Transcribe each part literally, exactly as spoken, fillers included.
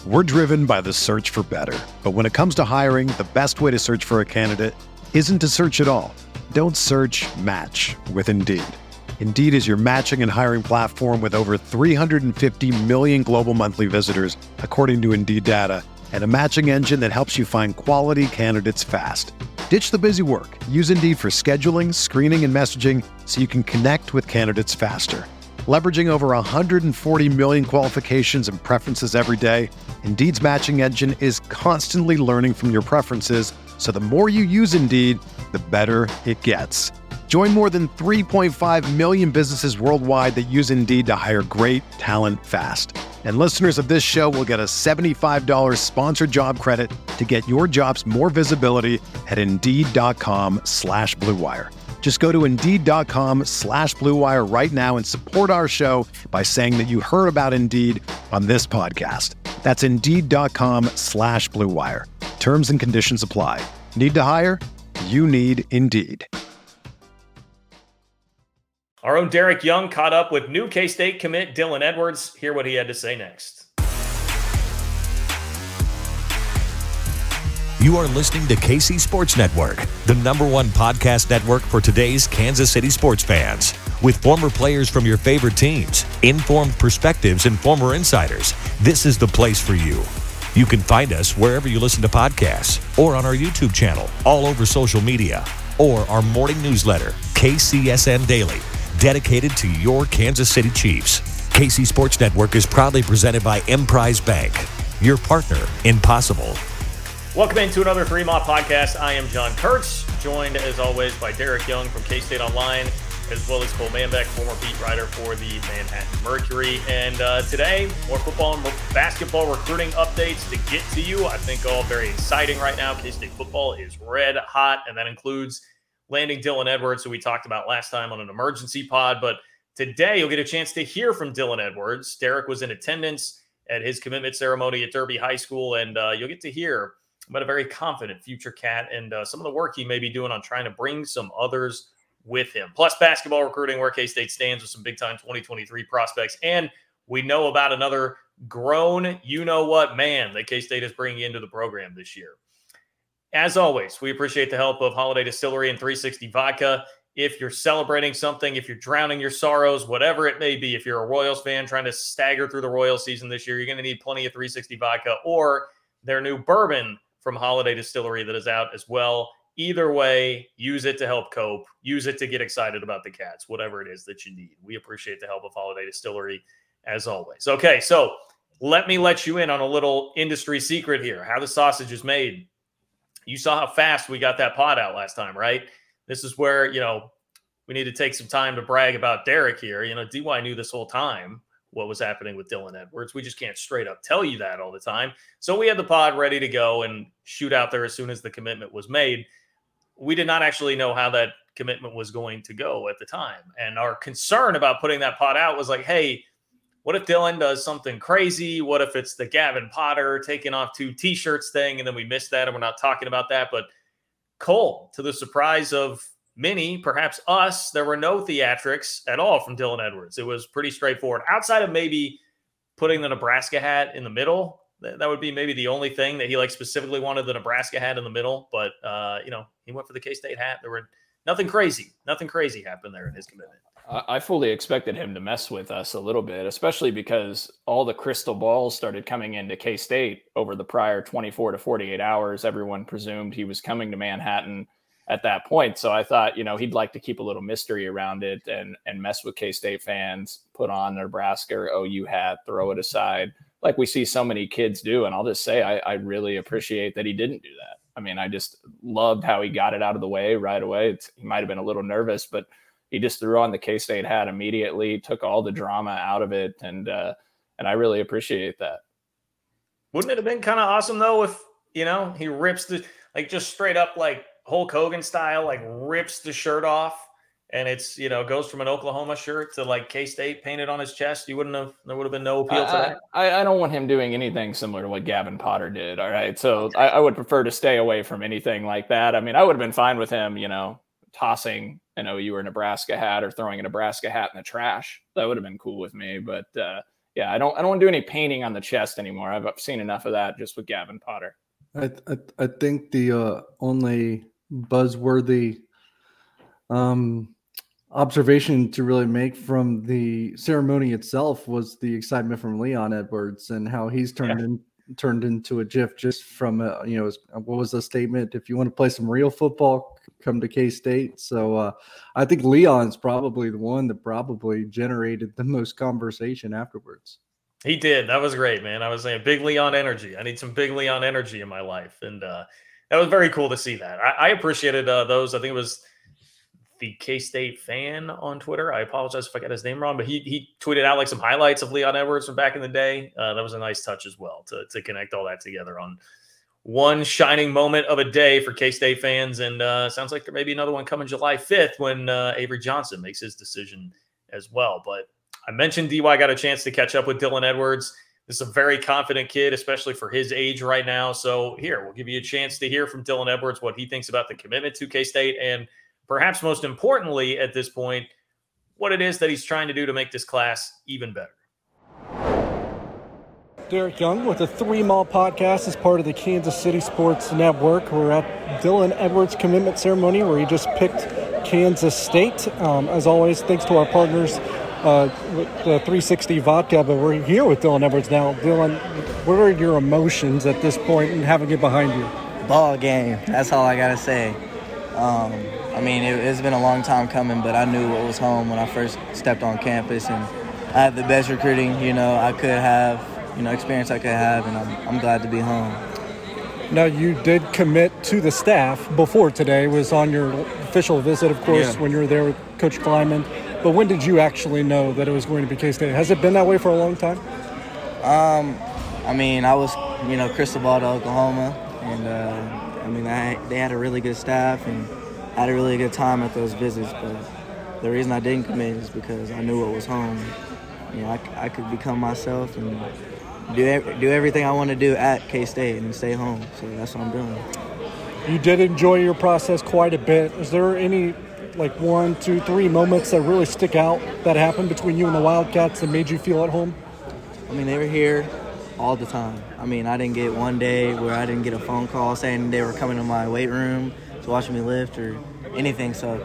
We're driven by the search for better. But when it comes to hiring, the best way to search for a candidate isn't to search at all. Don't search, match with Indeed. Indeed is your matching and hiring platform with over three hundred fifty million global monthly visitors, according to Indeed data, and a matching engine that helps you find quality candidates fast. Ditch the busy work. Use Indeed for scheduling, screening, and messaging so you can connect with candidates faster. Leveraging over one hundred forty million qualifications and preferences every day, Indeed's matching engine is constantly learning from your preferences, so the more you use Indeed, the better it gets. Join more than three point five million businesses worldwide that use Indeed to hire great talent fast. And listeners of this show will get a seventy-five dollars sponsored job credit to get your jobs more visibility at Indeed.com slash Blue Wire. Just go to Indeed.com slash Blue Wire right now and support our show by saying that you heard about Indeed on this podcast. That's Indeed.com slash Blue Wire. Terms and conditions apply. Need to hire? You need Indeed. Our own Derek Young caught up with new K-State commit Dylan Edwards. Hear what he had to say next. You are listening to K C Sports Network, the number one podcast network for today's Kansas City sports fans. With former players from your favorite teams, informed perspectives, and former insiders, this is the place for you. You can find us wherever you listen to podcasts or on our YouTube channel, all over social media, or our morning newsletter, K C S N Daily, dedicated to your Kansas City Chiefs. K C Sports Network is proudly presented by Emprise Bank, your partner in possible. Welcome into another Three Mod podcast. I am John Kurtz, joined as always by Derek Young from K-State Online, as well as Cole Manbeck, former beat writer for the Manhattan Mercury. And uh, today, more football and basketball recruiting updates to get to you. I think all very exciting right now. K-State football is red hot, and that includes landing Dylan Edwards, who we talked about last time on an emergency pod. But today, you'll get a chance to hear from Dylan Edwards. Derek was in attendance at his commitment ceremony at Derby High School, and uh, you'll get to hear about a very confident future Cat and uh, some of the work he may be doing on trying to bring some others with him. Plus basketball recruiting, where K-State stands with some big-time twenty twenty-three prospects. And we know about another grown you-know-what man that K-State is bringing into the program this year. As always, we appreciate the help of Holiday Distillery and three sixty Vodka. If you're celebrating something, if you're drowning your sorrows, whatever it may be, if you're a Royals fan trying to stagger through the Royals season this year, you're going to need plenty of three sixty Vodka or their new bourbon from Holiday Distillery that is out as well. Either way, use it to help cope. Use it to get excited about the Cats, whatever it is that you need. We appreciate the help of Holiday Distillery as always. Okay, so let me let you in on a little industry secret here, how the sausage is made. You saw how fast we got that pod out last time, right? This is where, you know, we need to take some time to brag about Derek here. You know, D Y knew this whole time what was happening with Dylan Edwards. We just can't straight up tell you that all the time. So we had the pod ready to go and shoot out there as soon as the commitment was made. We did not actually know how that commitment was going to go at the time. And our concern about putting that pod out was like, hey, what if Dylan does something crazy? What if it's the Gavin Potter taking off two t-shirts thing? And then we missed that and we're not talking about that. But Cole, to the surprise of many, perhaps us, there were no theatrics at all from Dylan Edwards. It was pretty straightforward. Outside of maybe putting the Nebraska hat in the middle, that would be maybe the only thing that he like specifically wanted the Nebraska hat in the middle. But, uh, you know, he went for the K-State hat. There were nothing crazy. Nothing crazy happened there in his commitment. I fully expected him to mess with us a little bit, especially because all the crystal balls started coming into K-State over the prior twenty-four to forty-eight hours. Everyone presumed he was coming to Manhattan at that point. So I thought, you know, he'd like to keep a little mystery around it and, and mess with K-State fans, put on Nebraska or O U hat, throw it aside like we see so many kids do. And I'll just say, I, I really appreciate that he didn't do that. I mean, I just loved how he got it out of the way right away. It's, he might've been a little nervous, but he just threw on the K-State hat immediately, took all the drama out of it. And, uh, and I really appreciate that. Wouldn't it have been kind of awesome though, if, you know, he rips the, like just straight up, like Hulk Hogan style, like rips the shirt off and it's, you know, goes from an Oklahoma shirt to like K-State painted on his chest. You wouldn't have, there would have been no appeal I, to that. I, I don't want him doing anything similar to what Gavin Potter did. All right. So okay. I, I would prefer to stay away from anything like that. I mean, I would have been fine with him, you know, tossing an O U or Nebraska hat or throwing a Nebraska hat in the trash. That would have been cool with me. But uh, yeah, I don't I don't want to do any painting on the chest anymore. I've seen enough of that just with Gavin Potter. I I, I think the uh, only buzzworthy um, observation to really make from the ceremony itself was the excitement from Leon Edwards and how he's turned yeah. in turned into a GIF just from uh, you know what was the statement? If you want to play some real football, come to K-State. So uh, I think Leon's probably the one that probably generated the most conversation afterwards. He did. That was great, man. I was saying big Leon energy. I need some big Leon energy in my life. And uh, that was very cool to see that. I, I appreciated uh, those. I think it was the K-State fan on Twitter. I apologize if I got his name wrong, but he he tweeted out like some highlights of Leon Edwards from back in the day. Uh, that was a nice touch as well to, to connect all that together on one shining moment of a day for K-State fans. And uh, sounds like there may be another one coming July fifth when uh, Avery Johnson makes his decision as well. But I mentioned D Y got a chance to catch up with Dylan Edwards. This is a very confident kid, especially for his age right now. So here, we'll give you a chance to hear from Dylan Edwards what he thinks about the commitment to K-State and perhaps most importantly at this point, what it is that he's trying to do to make this class even better. Derek Young with the Three Mall Podcast as part of the Kansas City Sports Network. We're at Dylan Edwards' commitment ceremony where he just picked Kansas State. Um, as always, thanks to our partners uh, with the three sixty Vodka, but we're here with Dylan Edwards now. Dylan, what are your emotions at this point and having it behind you? Ball game. That's all I got to say. Um, I mean, it, it's been a long time coming, but I knew what was home when I first stepped on campus, and I had the best recruiting, you know, I could have, you know, experience I could have, and I'm, I'm glad to be home. Now, you did commit to the staff before today, was on your official visit, of course, yeah. when you were there with Coach Kleiman. But when did you actually know that it was going to be K-State? Has it been that way for a long time? Um, I mean, I was, you know, crystal ball to Oklahoma, and, uh, I mean, I, they had a really good staff, and I had a really good time at those visits. But the reason I didn't commit is because I knew what was home. You know, I, I could become myself and do do everything I want to do at K-State and stay home. So that's what I'm doing. You did enjoy your process quite a bit. Is there any, like, one, two, three moments that really stick out that happened between you and the Wildcats that made you feel at home? I mean, they were here all the time. I mean, I didn't get one day where I didn't get a phone call saying they were coming to my weight room to watch me lift or anything. So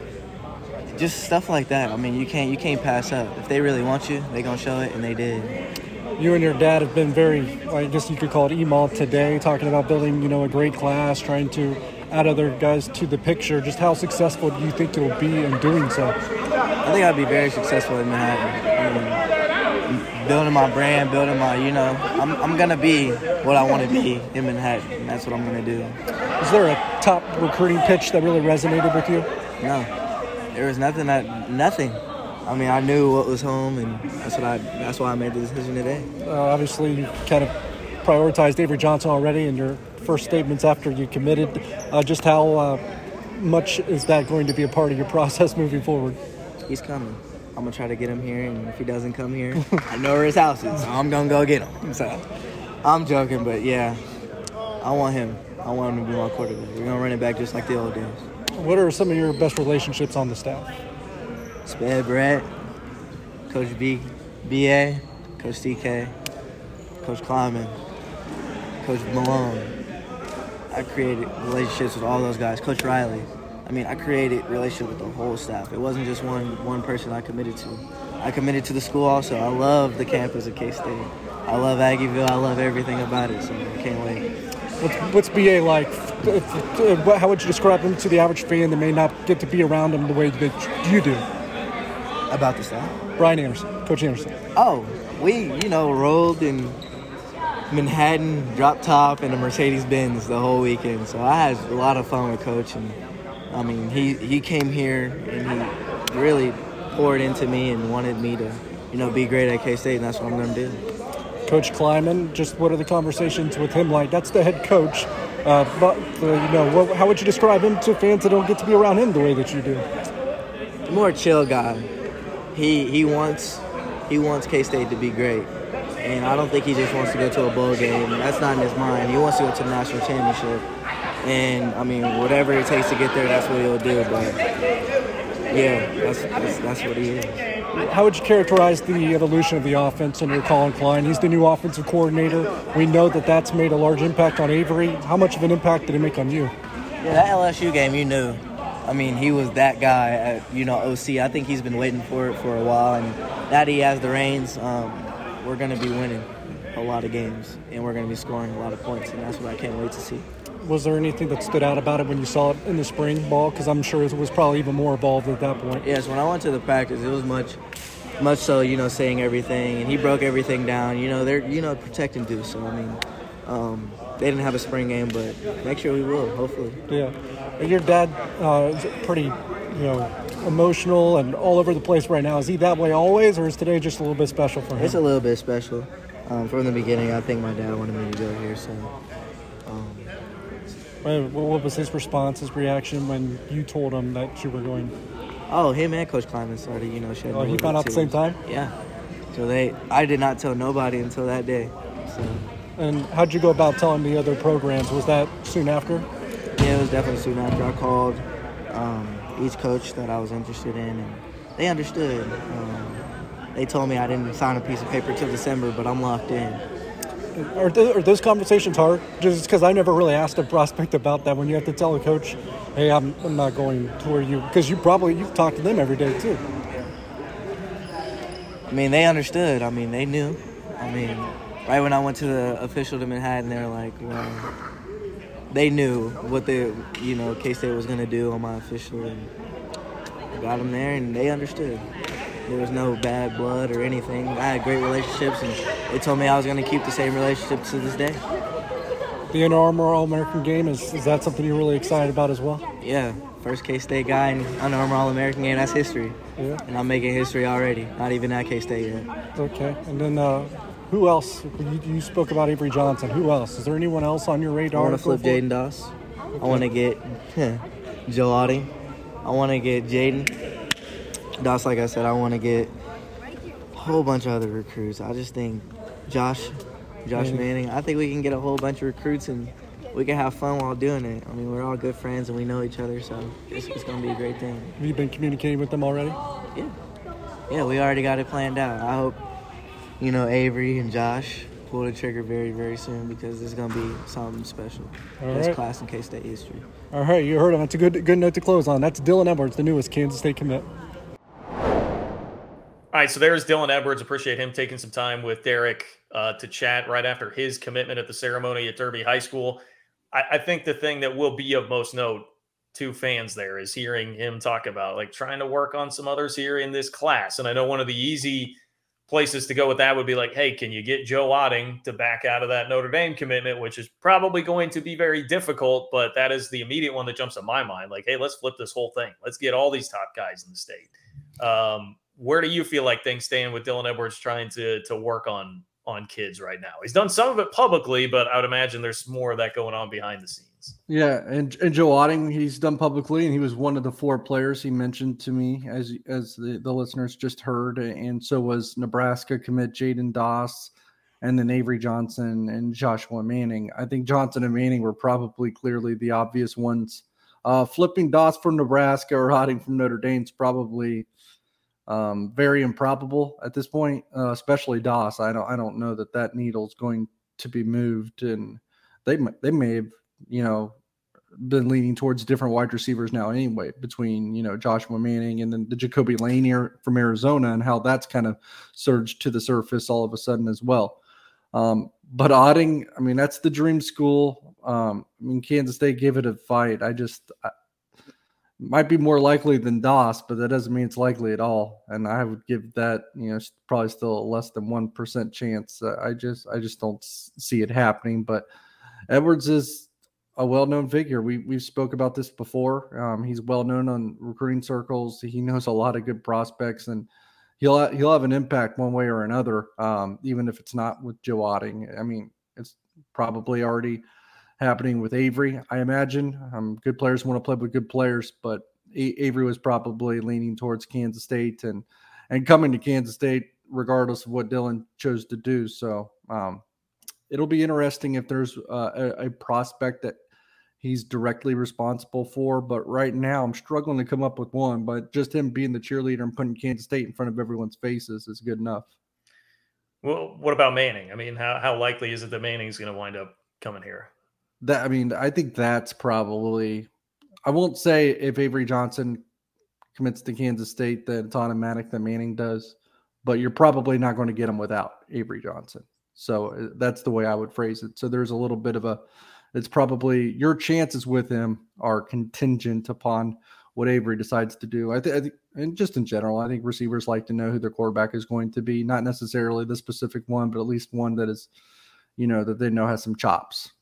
just stuff like that. I mean, you can't you can't pass up. If they really want you, they're going to show it, and they did. You and your dad have been very, I guess you could call it E M A L today, talking about building, you know, a great class, trying to add other guys to the picture. Just how successful do you think it'll be in doing so? I think I'll be very successful in Manhattan. I mean, building my brand, building my, you know, I'm I'm going to be what I want to be in Manhattan, and that's what I'm going to do. Is there a top recruiting pitch that really resonated with you? No. There was nothing that, nothing. I mean, I knew what was home, and that's what I. That's why I made the decision today. Uh, obviously, you kind of prioritized Avery Johnson already in your first statements after you committed. Uh, just how uh, much is that going to be a part of your process moving forward? He's coming. I'm going to try to get him here, and if he doesn't come here, I know where his house is, so I'm going to go get him. So I'm joking, but, yeah, I want him. I want him to be my quarterback. We're going to run it back just like the old days. What are some of your best relationships on the staff? Sped Brett, Coach B, B A, Coach D K, Coach Kleiman, Coach Malone. I created relationships with all those guys. Coach Riley. I mean, I created relationships with the whole staff. It wasn't just one one person I committed to. I committed to the school also. I love the campus of K-State. I love Aggieville. I love everything about it, so I can't wait. What's, what's B A like? How would you describe him to the average fan that may not get to be around him the way that you do? About the staff? Brian Anderson, Coach Anderson. Oh, we, you know, rolled in Manhattan, drop top, and a Mercedes-Benz the whole weekend. So I had a lot of fun with Coach. And, I mean, he, he came here and he really poured into me and wanted me to, you know, be great at K-State, and that's what I'm going to do. Coach Kleiman, just what are the conversations with him like? That's the head coach. Uh, but, uh, you know, what, how would you describe him to fans that don't get to be around him the way that you do? More a chill guy. He he wants he wants K-State to be great, and I don't think he just wants to go to a bowl game. That's not in his mind. He wants to go to the national championship, and I mean whatever it takes to get there, that's what he'll do. But yeah, that's that's, that's what he is. how would you characterize the evolution of the offense under Colin Klein? He's the new offensive coordinator. We know that that's made a large impact on Avery. How much of an impact did it make on you? Yeah, that L S U game, you knew. I mean, he was that guy at, you know, O C. I think he's been waiting for it for a while, and now that he has the reins, um, we're going to be winning a lot of games, and we're going to be scoring a lot of points, and that's what I can't wait to see. Was there anything that stood out about it when you saw it in the spring ball? Because I'm sure it was probably even more evolved at that point. Yes, when I went to the practice, it was much, much so, you know, saying everything, and he broke everything down. You know, they're, you know, protecting Deuce. So, I mean, um, they didn't have a spring game, but next year we will, hopefully. Yeah. Your dad uh, is pretty, you know, emotional and all over the place right now. Is he that way always, or is today just a little bit special for him? It's a little bit special. Um, from the beginning, I think my dad wanted me to go here, so... Um, What was his response, his reaction when you told him that you were going? Oh, him and Coach Kleiman started, you know, shedding. Oh, he found out at the same time? Yeah. So they, I did not tell nobody until that day. So. And how'd you go about telling the other programs? Was that soon after? Yeah, it was definitely soon after. I called um, each coach that I was interested in, and they understood. Um, they told me I didn't sign a piece of paper till December, but I'm locked in. Are, th- are those conversations hard? Just because I never really asked a prospect about that when you have to tell a coach, hey, I'm, I'm not going to where you, because you probably, you've talked to them every day too. I mean, they understood. I mean, they knew. I mean, right when I went to the official to Manhattan, they were like, well, they knew what the, you know, K-State was going to do on my official, and I got them there, and they understood. There was no bad blood or anything. I had great relationships, and they told me I was going to keep the same relationship to this day. The Under Armour All-American game, is, is that something you're really excited about as well? Yeah, first K-State guy in Under Armour All-American game, that's history. Yeah. And I'm making history already, not even at K-State yet. Okay, and then uh, who else? You, you spoke about Avery Johnson. Who else? Is there anyone else on your radar? I want to flip Jaden Doss. Okay. I want to get Joe Otting. I want to get Jaden. Doss, like I said, I want to get a whole bunch of other recruits. I just think Josh, Josh Manning. Manning, I think we can get a whole bunch of recruits and we can have fun while doing it. I mean, we're all good friends and we know each other, so it's, it's going to be a great thing. Have you been communicating with them already? Yeah. Yeah, we already got it planned out. I hope, you know, Avery and Josh pull the trigger very, very soon because it's going to be something special. All Best right. class in K-State history. All right, you heard him. That's a good good note to close on. That's Dylan Edwards, the newest Kansas State commit. All right, so there's Dylan Edwards. Appreciate him taking some time with Derek uh, to chat right after his commitment at the ceremony at Derby High School. I, I think the thing that will be of most note to fans there is hearing him talk about like trying to work on some others here in this class. And I know one of the easy places to go with that would be like, hey, can you get Joe Otting to back out of that Notre Dame commitment, which is probably going to be very difficult, but that is the immediate one that jumps in my mind. Like, hey, let's flip this whole thing. Let's get all these top guys in the state. Um, Where do you feel like things stand with Dylan Edwards trying to to work on on kids right now? He's done some of it publicly, but I would imagine there's more of that going on behind the scenes. Yeah, and, and Joe Otting, he's done publicly, and he was one of the four players he mentioned to me, as as the, the listeners just heard, and so was Nebraska commit Jaden Doss, and then Avery Johnson and Joshua Manning. I think Johnson and Manning were probably clearly the obvious ones. Uh, flipping Doss from Nebraska or Otting from Notre Dame is probably Um, very improbable at this point, uh, especially Doss. I don't, I don't know that that needle's going to be moved, and they, they may have, you know, been leaning towards different wide receivers now anyway, between, you know, Joshua Manning and then the Jacoby Lane here from Arizona, and how that's kind of surged to the surface all of a sudden as well. Um, but Otting, I mean, that's the dream school. Um, I mean, Kansas State gave it a fight. I just, I, might be more likely than Doss, but that doesn't mean it's likely at all. And I would give that, you know, probably still a less than one percent chance. Uh, I just, I just don't see it happening. But Edwards is a well-known figure. We we've spoke about this before. Um, he's well-known on recruiting circles. He knows a lot of good prospects, and he'll he'll have an impact one way or another. Um, even if it's not with Joe Otting. I mean, it's probably already happening with Avery, I imagine. Um, good players want to play with good players, but A- Avery was probably leaning towards Kansas State and and coming to Kansas State regardless of what Dylan chose to do. So um, it'll be interesting if there's uh, a, a prospect that he's directly responsible for. But right now, I'm struggling to come up with one. But just him being the cheerleader and putting Kansas State in front of everyone's faces is good enough. Well, what about Manning? I mean, how, how likely is it that Manning's going to wind up coming here? That I mean, I think that's probably. I won't say if Avery Johnson commits to Kansas State that it's automatic that Manning does, but you're probably not going to get him without Avery Johnson. So that's the way I would phrase it. So there's a little bit of a, it's probably your chances with him are contingent upon what Avery decides to do. I think, and just in general, I think receivers like to know who their quarterback is going to be, not necessarily the specific one, but at least one that is, you know, that they know has some chops.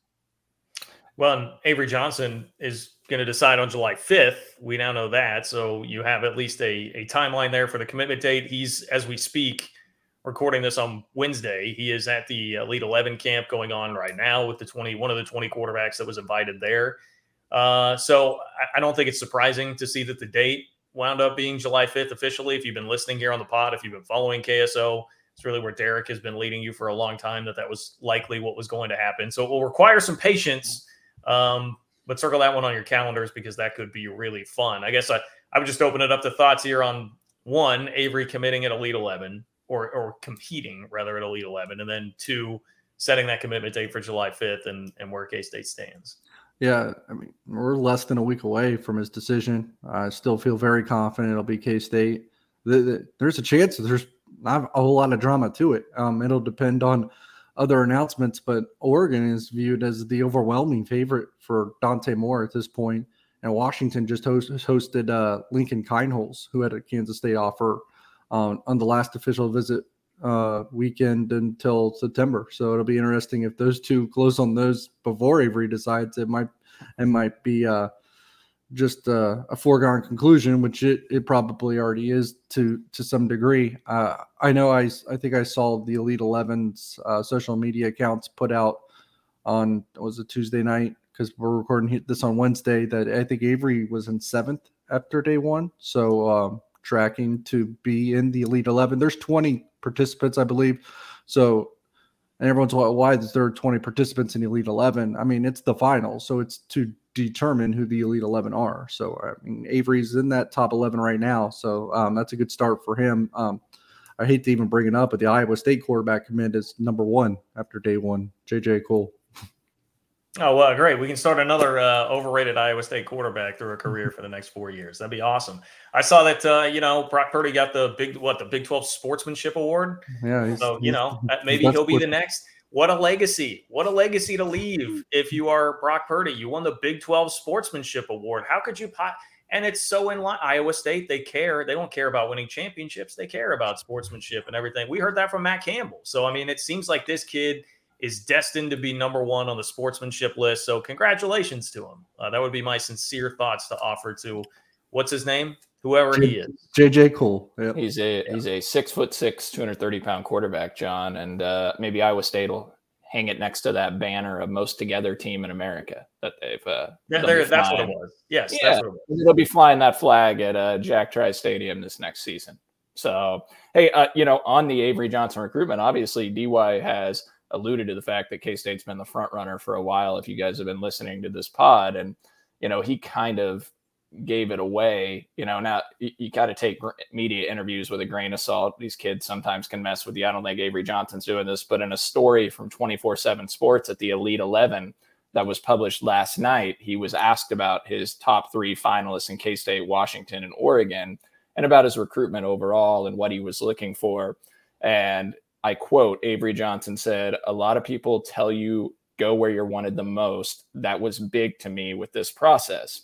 Well, and Avery Johnson is going to decide on July fifth. We now know that. So you have at least a, a timeline there for the commitment date. He's, as we speak, recording this on Wednesday, he is at the Elite eleven camp going on right now with the twenty, one of the twenty quarterbacks that was invited there. Uh, so I, I don't think it's surprising to see that the date wound up being July fifth officially. If you've been listening here on the pod, if you've been following K S O, it's really where Derek has been leading you for a long time, that that was likely what was going to happen. So it will require some patience. Um, but circle that one on your calendars because that could be really fun. I guess I, I would just open it up to thoughts here on one, Avery committing at Elite eleven or, or competing rather at Elite eleven. And then two, setting that commitment date for July fifth and, and where K-State stands. Yeah. I mean, we're less than a week away from his decision. I still feel very confident it'll be K-State. The, the, there's a chance that there's not a whole lot of drama to it. Um, it'll depend on other announcements, but Oregon is viewed as the overwhelming favorite for Dante Moore at this point. And Washington just host, hosted uh, Lincoln Kienholz, who had a Kansas State offer um, on the last official visit uh, weekend until September. So it'll be interesting if those two close on those before Avery decides. It might it might be uh, just uh, a foregone conclusion, which it, it probably already is to to some degree. Uh, I know I, I think I saw the Elite eleven's uh, social media accounts put out on, was it Tuesday night? Because we're recording this on Wednesday, that I think Avery was in seventh after day one. So um, tracking to be in the Elite eleven. There's twenty participants, I believe. So, and everyone's like, why is there twenty participants in the Elite eleven? I mean, it's the final. So it's to determine who the Elite eleven are. So, I mean, Avery's in that top eleven right now. So um, that's a good start for him. Um, I hate to even bring it up, but the Iowa State quarterback commit is number one after day one, J J Cole. Oh, well, great. We can start another uh, overrated Iowa State quarterback through a career for the next four years. That'd be awesome. I saw that, uh, you know, Brock Purdy got the big, what, the Big twelve Sportsmanship Award. Yeah. So, you know, maybe he'll be the next. What a legacy. What a legacy to leave if you are Brock Purdy. You won the Big twelve Sportsmanship Award. How could you pot? And it's so in line. Iowa State, they care. They don't care about winning championships. They care about sportsmanship and everything. We heard that from Matt Campbell. So, I mean, it seems like this kid is destined to be number one on the sportsmanship list. So congratulations to him. Uh, that would be my sincere thoughts to offer to, what's his name? Whoever J- he is. J J Cole. Yep. He's a yeah. he's a six foot six, two hundred thirty pound quarterback, John. And uh, maybe Iowa State will hang it next to that banner of most together team in America that they've uh, yeah, there, that's what it was. Yes, yeah, that's what it was. They'll be flying that flag at uh, Jack Trice Stadium this next season. So, hey, uh, you know, on the Avery Johnson recruitment, obviously D Y has alluded to the fact that K-State's been the front runner for a while. If you guys have been listening to this pod, and, you know, he kind of gave it away, you know, now you, you got to take media interviews with a grain of salt. These kids sometimes can mess with you. I don't think Avery Johnson's doing this, but in a story from twenty-four seven Sports at the Elite eleven that was published last night, he was asked about his top three finalists in K-State, Washington, and Oregon, and about his recruitment overall and what he was looking for. And I quote, Avery Johnson said, "A lot of people tell you go where you're wanted the most. That was big to me with this process."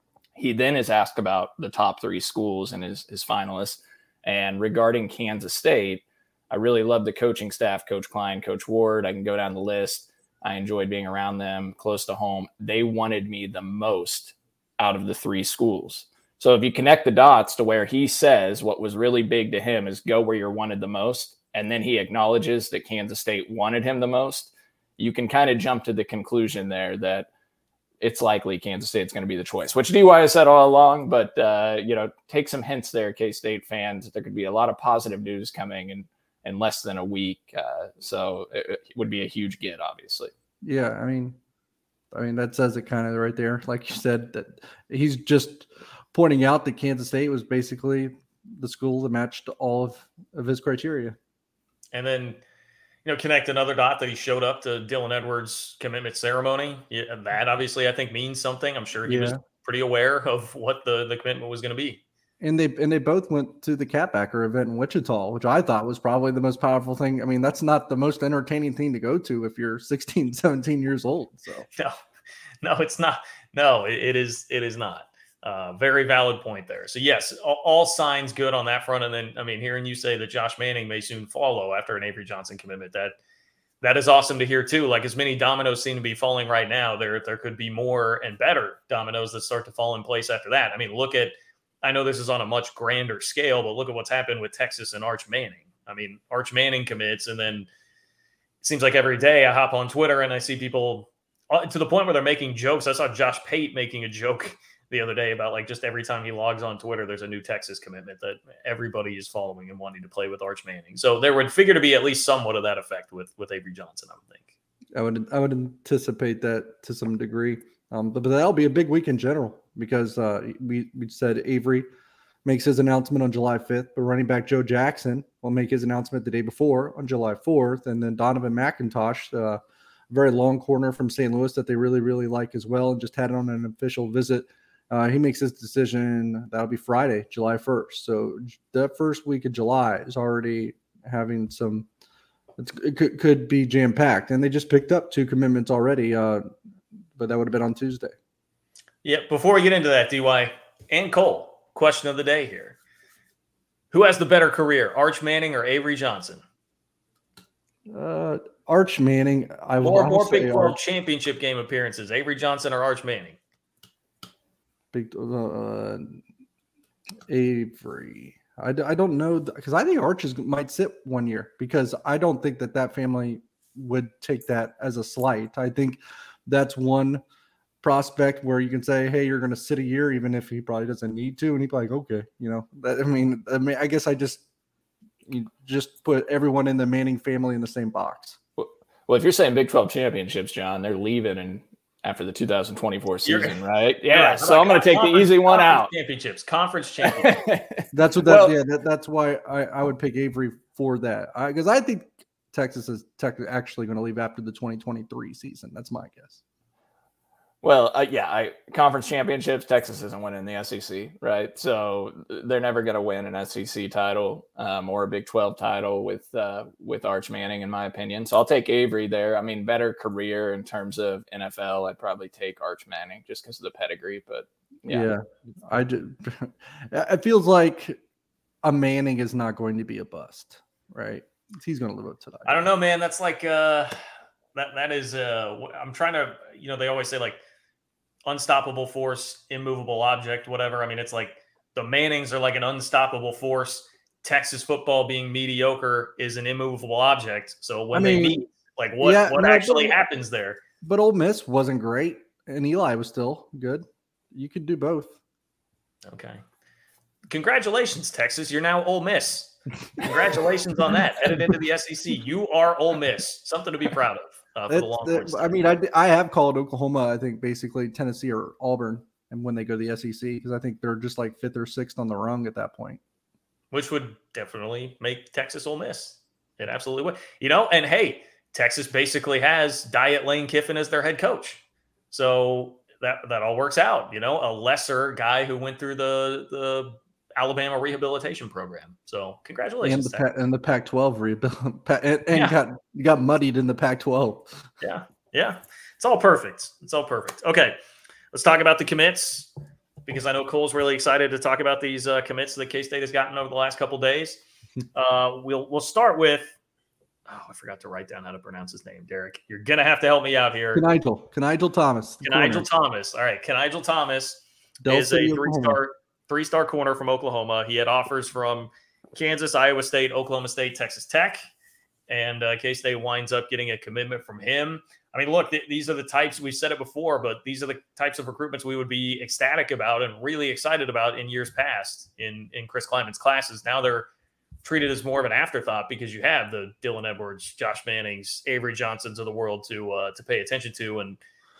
He then is asked about the top three schools and his, his finalists. And regarding Kansas State, I really love the coaching staff, Coach Klein, Coach Ward. I can go down the list. I enjoyed being around them, close to home. They wanted me the most out of the three schools. So if you connect the dots to where he says what was really big to him is go where you're wanted the most, and then he acknowledges that Kansas State wanted him the most, you can kind of jump to the conclusion there that it's likely Kansas State's going to be the choice, which D Y has said all along. But, uh, you know, take some hints there, K-State fans. There could be a lot of positive news coming in, in less than a week. Uh, so it, it would be a huge get, obviously. Yeah, I mean, I mean, that says it kind of right there. Like you said, that he's just pointing out that Kansas State was basically the school that matched all of, of his criteria. And then, you know, connect another dot that he showed up to Dylan Edwards' commitment ceremony. Yeah, that obviously I think means something. I'm sure he yeah. was pretty aware of what the, the commitment was going to be. And they and they both went to the Catbacker event in Wichita, which I thought was probably the most powerful thing. I mean, that's not the most entertaining thing to go to if you're sixteen, seventeen years old. So no, no, it's not. No, it, it is. It is not. Uh, very valid point there. So yes, all, all signs good on that front. And then, I mean, hearing you say that Josh Manning may soon follow after an Avery Johnson commitment, that that is awesome to hear too. Like as many dominoes seem to be falling right now, there there could be more and better dominoes that start to fall in place after that. I mean, look at. I know this is on a much grander scale, but look at what's happened with Texas and Arch Manning. I mean, Arch Manning commits, and then it seems like every day I hop on Twitter and I see people uh, to the point where they're making jokes. I saw Josh Pate making a joke the other day about like just every time he logs on Twitter, there's a new Texas commitment that everybody is following and wanting to play with Arch Manning. So there would figure to be at least somewhat of that effect with, with Avery Johnson, I would think. I would I would anticipate that to some degree. Um, but, but that'll be a big week in general because uh, we, we said Avery makes his announcement on July fifth, but running back Joe Jackson will make his announcement the day before on July fourth. And then Donovan McIntosh, uh, a very long corner from Saint Louis that they really, really like as well, and just had it on an official visit. Uh, he makes his decision. That'll be Friday, July first. So the first week of July is already having some it's, – it could, could be jam-packed. And they just picked up two commitments already, uh, but that would have been on Tuesday. Yeah, before we get into that, D Y and Cole, question of the day here. Who has the better career, Arch Manning or Avery Johnson? Uh, Arch Manning. I More, more Big twelve championship game appearances, Avery Johnson or Arch Manning? Big uh, Avery. I, I don't know because I think Arch is, might sit one year because I don't think that that family would take that as a slight. I think that's one prospect where you can say, hey, you're going to sit a year, even if he probably doesn't need to. And he'd be like, okay, you know, that, I mean, I mean, I guess I just, you just put everyone in the Manning family in the same box. Well, if you're saying Big twelve championships, John, they're leaving and after the two thousand twenty-four season, you're, right? Yeah. Right. So I'm going to take the easy one out. Championships, conference championships. That's what that, well, yeah, that, that's why I, I would pick Avery for that. Because I, I think Texas is tech, actually going to leave after the twenty twenty-three season. That's my guess. Well, uh, yeah, I, conference championships, Texas isn't winning the S E C, right? So they're never going to win an S E C title um, or a Big twelve title with uh, with Arch Manning, in my opinion. So I'll take Avery there. I mean, better career in terms of N F L, I'd probably take Arch Manning just because of the pedigree. But yeah, yeah I just, it feels like a Manning is not going to be a bust, right? He's going to live up to that. I don't know, man. That's like uh, that. That is. Uh, I'm trying to. You know, they always say like. Unstoppable force, immovable object, whatever. I mean, it's like the Mannings are like an unstoppable force. Texas football being mediocre is an immovable object. So when I mean, they meet, like what, yeah, what no, actually but, happens there? But Ole Miss wasn't great, and Eli was still good. You could do both. Okay. Congratulations, Texas. You're now Ole Miss. Congratulations on that. Headed into the S E C. You are Ole Miss. Something to be proud of. Uh, for the long that, I mean, I, I have called Oklahoma, I think, basically Tennessee or Auburn, and when they go to the S E C, because I think they're just like fifth or sixth on the rung at that point. Which would definitely make Texas Ole Miss. It absolutely would. You know, and hey, Texas basically has Diet Lane Kiffin as their head coach. So that that all works out, you know, a lesser guy who went through the the Alabama rehabilitation program. So congratulations. And the, pa- and the Pac twelve rehabilitation and, and yeah. got got muddied in the Pac twelve. Yeah. Yeah. It's all perfect. It's all perfect. Okay. Let's talk about the commits because I know Cole's really excited to talk about these uh, commits that K-State has gotten over the last couple of days. Uh, we'll, we'll start with, oh, I forgot to write down how to pronounce his name, Derek. You're going to have to help me out here. Kenigel. Kenigel Thomas. Kenigel Thomas. All right. Kenigel Thomas Del is City, a three-star Three-star corner from Oklahoma. He had offers from Kansas, Iowa State, Oklahoma State, Texas Tech, and uh, K-State winds up getting a commitment from him. I mean, look, th- these are the types, we've said it before, but these are the types of recruitments we would be ecstatic about and really excited about in years past in, in Chris Klieman's classes. Now they're treated as more of an afterthought because you have the Dylan Edwards, Josh Mannings, Avery Johnsons of the world to uh, to pay attention to. And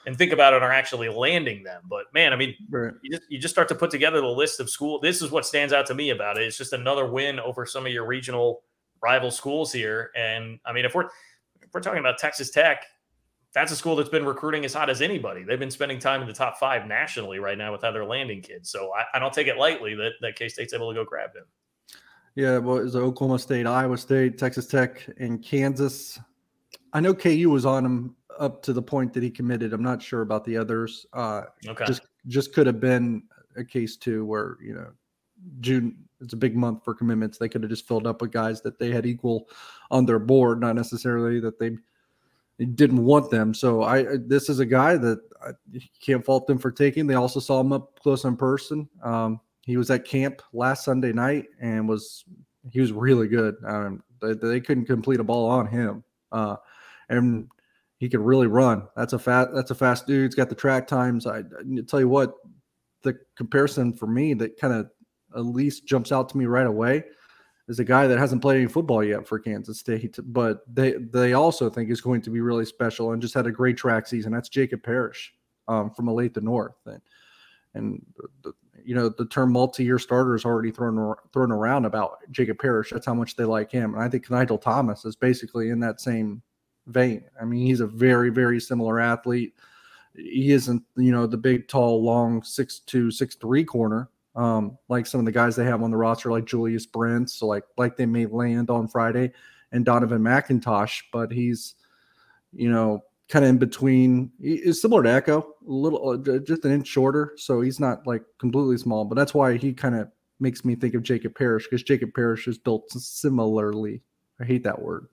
and think about it are actually landing them. But man, I mean, right. you just you just start to put together the list of school. This is what stands out to me about it. It's just another win over some of your regional rival schools here. And I mean, if we're if we're talking about Texas Tech, that's a school that's been recruiting as hot as anybody. They've been spending time in the top five nationally right now with how they're landing kids. So I, I don't take it lightly that that K-State's able to go grab him. Yeah, well, it was Oklahoma State, Iowa State, Texas Tech, and Kansas. I know K U was on him up to the point that he committed. I'm not sure about the others. Uh, okay. Just just could have been a case too where, you know, June, it's a big month for commitments. They could have just filled up with guys that they had equal on their board, not necessarily that they, they didn't want them. So I this is a guy that I can't fault them for taking. They also saw him up close in person. Um, He was at camp last Sunday night and was he was really good. Um, they, they couldn't complete a ball on him, uh, and he could really run. That's a fast that's a fast dude. He's got the track times. I, I tell you what, the comparison for me that kind of at least jumps out to me right away is a guy that hasn't played any football yet for Kansas State, but they they also think is going to be really special and just had a great track season. That's Jacob Parrish um, from Olathe North, and and the, you know, the term multi-year starter is already thrown thrown around about Jacob Parrish. That's how much they like him. And I think Nigel Thomas is basically in that same vein. I mean, he's a very, very similar athlete. He isn't, you know, the big, tall, long six two, six three corner um, like some of the guys they have on the roster, like Julius Brents, so like like they may land on Friday, and Donovan McIntosh. But he's, you know, kind of in between. He's similar to Echo, a little, just an inch shorter. So he's not like completely small, but that's why he kind of makes me think of Jacob Parrish, because Jacob Parrish is built similarly. I hate that word.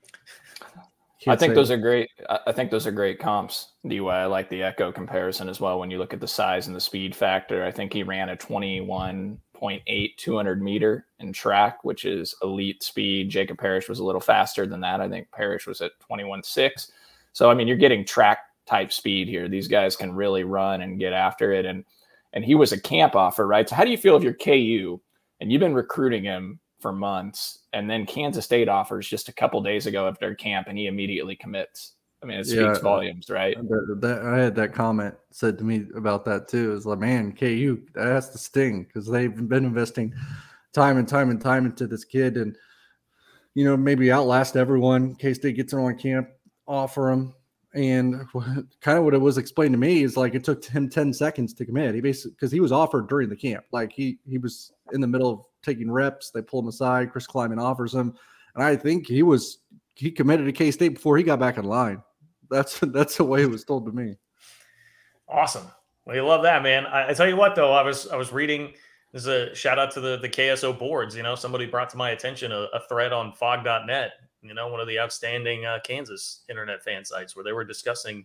Can't I think those it. are great. I think those are great comps. D Y, I like the Echo comparison as well. When you look at the size and the speed factor, I think he ran a twenty-one point eight two hundred meter in track, which is elite speed. Jacob Parrish was a little faster than that. I think Parrish was at twenty-one point six. So, I mean, you're getting track type speed here. These guys can really run and get after it. And and he was a camp offer, right? So how do you feel if you're K U and you've been recruiting him for months, and then Kansas State offers just a couple days ago after camp and he immediately commits? I mean, it speaks yeah, volumes, right? That, that, I had that comment said to me about that too. It's like, man, K U, that has to sting, because they've been investing time and time and time into this kid, and, you know, maybe outlast everyone. K-State gets him on camp, offer him, and kind of what it was explained to me is like it took him ten seconds to commit. He basically, because he was offered during the camp, like he he was in the middle of taking reps. They pull him aside. Chris Kleiman offers him, and I think he was he committed to K-State before he got back in line. That's that's the way it was told to me. Awesome. Well, you love that, man. I, I tell you what, though, I was I was reading. There's a shout out to the the K S O boards. You know, somebody brought to my attention a, a thread on fog dot net. You know, one of the outstanding uh, Kansas internet fan sites, where they were discussing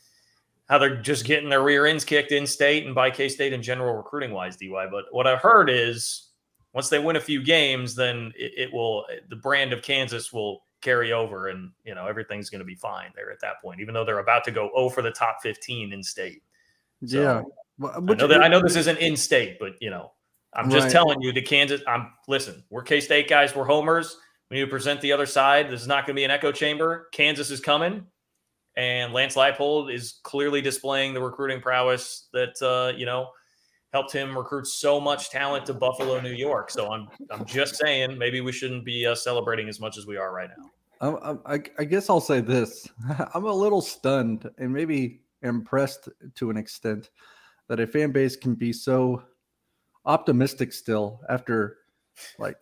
how they're just getting their rear ends kicked in state and by K-State in general recruiting wise, D Y. But what I heard is once they win a few games, then it, it will the brand of Kansas will carry over, and you know everything's going to be fine there at that point. Even though they're about to go oh for the top fifteen in state. So, yeah, well, I know that I know this isn't in state, but you know, I'm just right. telling you, the Kansas. I'm listen. We're K-State guys. We're homers. We need to present the other side. This is not going to be an echo chamber. Kansas is coming, and Lance Leipold is clearly displaying the recruiting prowess that uh, you know helped him recruit so much talent to Buffalo, New York. So I'm I'm just saying maybe we shouldn't be uh, celebrating as much as we are right now. I, I, I guess I'll say this: I'm a little stunned and maybe impressed to an extent that a fan base can be so optimistic still after like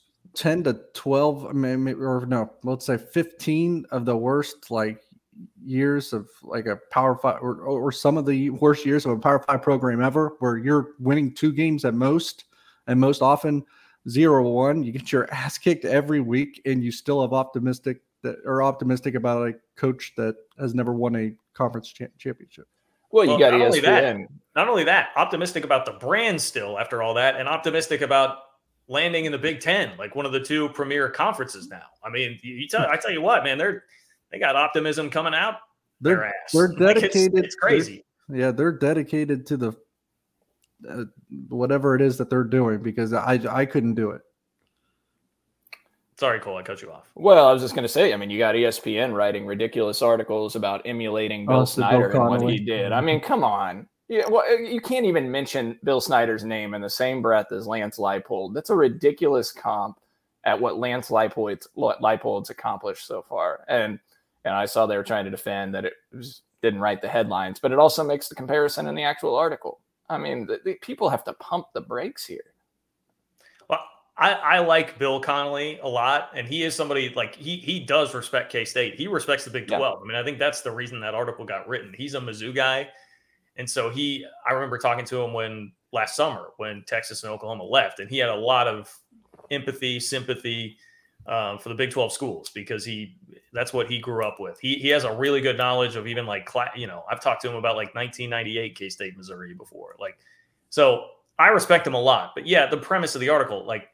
ten to twelve, I mean, or no, let's say fifteen of the worst like years of like a Power Five, or, or some of the worst years of a Power Five program ever, where you're winning two games at most, and most often zero one. You get your ass kicked every week, and you still have optimistic that or optimistic about a coach that has never won a conference cha- championship. Well, you well, got not E S P N. Only that, not only that, optimistic about the brand still after all that, and optimistic about landing in the Big Ten, like one of the two premier conferences now. I mean, you, you tell I tell you what, man, they're they got optimism coming out they're, their ass. They're dedicated. Like it's, it's crazy. They're, yeah, they're dedicated to the uh, whatever it is that they're doing, because I I couldn't do it. It's Sorry, Cole, I cut you off. Well, I was just going to say, I mean, you got E S P N writing ridiculous articles about emulating Bill Oh, Snyder Bill and what Connolly. he did. I mean, come on. Yeah, well, you can't even mention Bill Snyder's name in the same breath as Lance Leipold. That's a ridiculous comp at what Lance Leipold's, Leipold's accomplished so far. And and I saw they were trying to defend that it was, didn't write the headlines, but it also makes the comparison in the actual article. I mean, the, the people have to pump the brakes here. Well, I, I like Bill Connolly a lot, and he is somebody like he he does respect K-State. He respects the Big twelve. Yeah. I mean, I think that's the reason that article got written. He's a Mizzou guy, and so he. I remember talking to him when last summer when Texas and Oklahoma left, and he had a lot of empathy, sympathy um, for the Big twelve schools because he that's what he grew up with. He he has a really good knowledge of even like you know I've talked to him about like nineteen ninety-eight K-State Missouri before, like so I respect him a lot. But yeah, the premise of the article, like.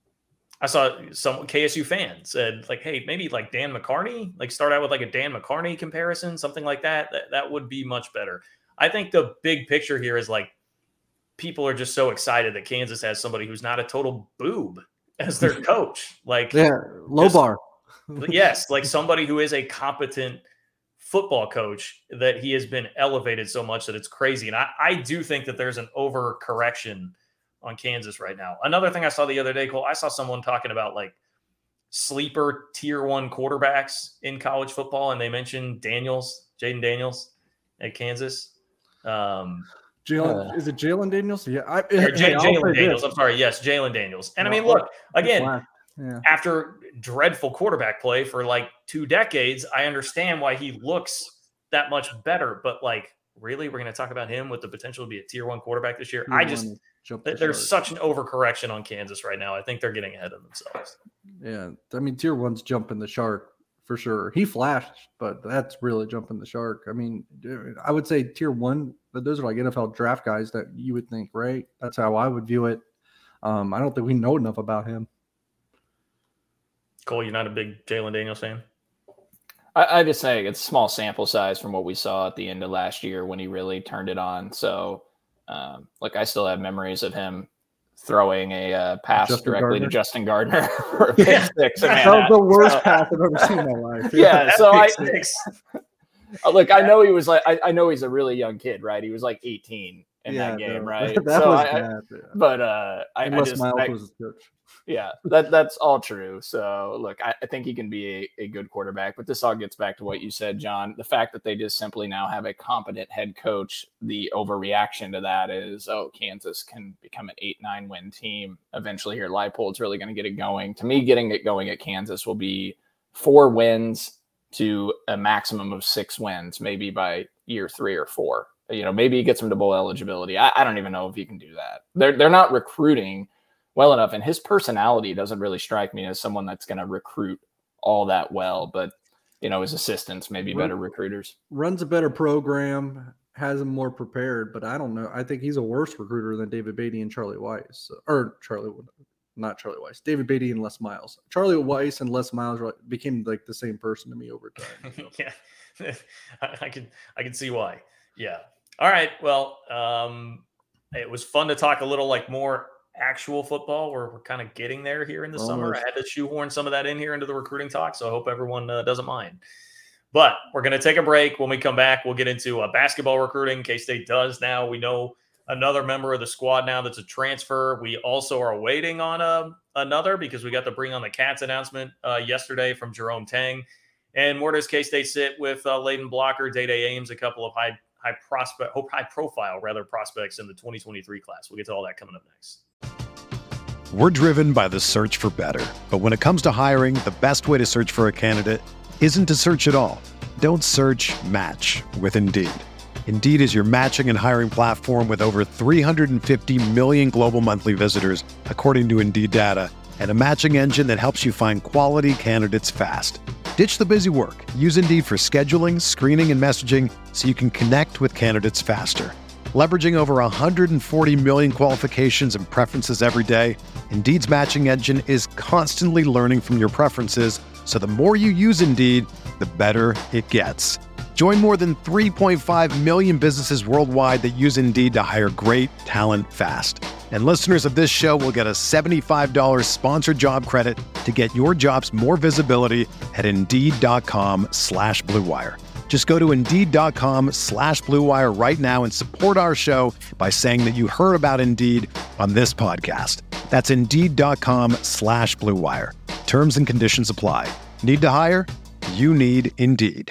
I saw some K S U fan said like, hey, maybe like Dan McCarney, like start out with like a Dan McCarney comparison, something like that. That, that would be much better. I think the big picture here is like people are just so excited that Kansas has somebody who's not a total boob as their coach. Like, yeah, low just, bar. Yes, like somebody who is a competent football coach that he has been elevated so much that it's crazy. And I, I do think that there's an overcorrection on Kansas right now. Another thing I saw the other day, Cole, I saw someone talking about like sleeper tier one quarterbacks in college football. And they mentioned Daniels, Jaden Daniels at Kansas. Um, Jalen, uh, is it Jalen Daniels? Yeah. I, J- hey, Jalen Daniels. This. I'm sorry. Yes. Jalen Daniels. And no, I mean, look, again, yeah. after dreadful quarterback play for like two decades, I understand why he looks that much better, but like, really, we're going to talk about him with the potential to be a tier one quarterback this year. Tier I just, The There's chart. Such an overcorrection on Kansas right now. I think they're getting ahead of themselves. Yeah. I mean, tier one's jumping the shark for sure. He flashed, but that's really jumping the shark. I mean, I would say tier one, but those are like N F L draft guys that you would think, right? That's how I would view it. Um, I don't think we know enough about him. Cole, you're not a big Jalen Daniels fan? I, I just say it's small sample size from what we saw at the end of last year when he really turned it on. So, Um, like I still have memories of him throwing a uh, pass Justin directly Gardner. to Justin Gardner for a pick yeah. six. That was the worst so, pass I've ever seen in my life. Yeah, yeah so I look. I know he was like. I, I know he's a really young kid, right? He was like eighteen in yeah, that game, no, right? That so was I, bad. Yeah. But uh, I, I just Miles I, was his coach. Yeah, that that's all true. So look, I, I think he can be a, a good quarterback, but this all gets back to what you said, John. The fact that they just simply now have a competent head coach, the overreaction to that is, oh, Kansas can become an eight, nine win team eventually here. Leipold's really going to get it going. To me, getting it going at Kansas will be four wins to a maximum of six wins, maybe by year three or four. You know, maybe he gets them to bowl eligibility. I, I don't even know if he can do that. They're they're not recruiting well enough, and his personality doesn't really strike me as someone that's going to recruit all that well. But you know, his assistants may be better recruiters. Runs a better program, has him more prepared. But I don't know. I think he's a worse recruiter than David Beatty and Charlie Weiss, or Charlie, not Charlie Weiss, David Beatty and Les Miles. Charlie Weiss and Les Miles became like the same person to me over time. Yeah, I, I can I can see why. Yeah. All right. Well, um, it was fun to talk a little like more actual football. We're, we're kind of getting there here in the Almost. summer. I had to shoehorn some of that in here into the recruiting talk, so I hope everyone uh, doesn't mind. But we're going to take a break. When we come back, we'll get into uh, basketball recruiting. K-State does now. We know another member of the squad now that's a transfer. We also are waiting on a, another because we got to bring on the Cats announcement uh, yesterday from Jerome Tang. And where does K-State sit with uh, Layden Blocker, Day-Day Ames, a couple of high high prospect, high profile rather prospects in the twenty twenty-three class. We'll get to all that coming up next. We're driven by the search for better. But when it comes to hiring, the best way to search for a candidate isn't to search at all. Don't search, match with Indeed. Indeed is your matching and hiring platform with over three hundred fifty million global monthly visitors, according to Indeed data, and a matching engine that helps you find quality candidates fast. Ditch the busy work. Use Indeed for scheduling, screening, and messaging so you can connect with candidates faster. Leveraging over one hundred forty million qualifications and preferences every day, Indeed's matching engine is constantly learning from your preferences, so the more you use Indeed, the better it gets. Join more than three point five million businesses worldwide that use Indeed to hire great talent fast. And listeners of this show will get a seventy-five dollars sponsored job credit to get your jobs more visibility at Indeed.com slash Blue Wire. Just go to Indeed.com slash Blue Wire right now and support our show by saying that you heard about Indeed on this podcast. That's Indeed.com slash Blue Wire. Terms and conditions apply. Need to hire? You need Indeed.